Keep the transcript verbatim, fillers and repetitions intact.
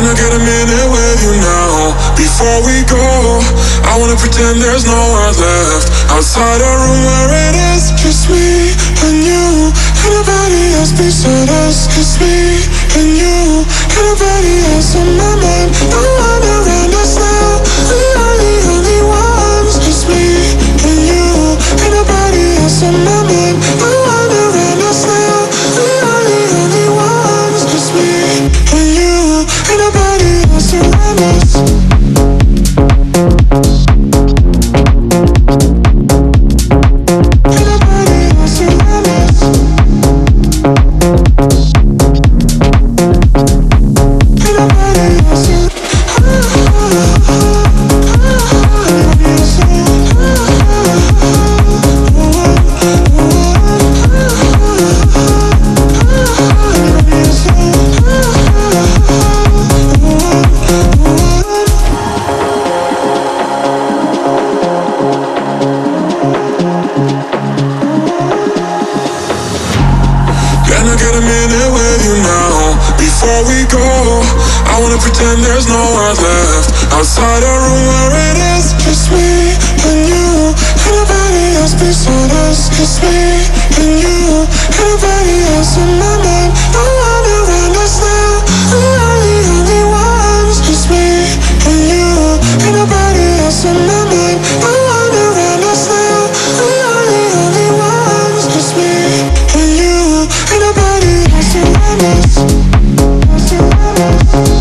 Can I get a minute with you now? Before we go, I wanna pretend there's no one left outside a room where it is just me and you, and nobody else beside us. It's me and you, and nobody else on my mind. No one around us now. We are the only ones. It's me and you, and nobody else on my mind. No one around us now. We are the only ones. It's me and you, and nobody else around us. Can I get a minute with you now? Before we go, I wanna pretend there's no one left outside a room where it is just me and you, and nobody else beside us. It's me and you, and nobody else on my mind. No one around us now. We are the only ones. It's me and you, and nobody else on my mind. No one around us now. We are the only ones. It's me and you, and nobody else around us.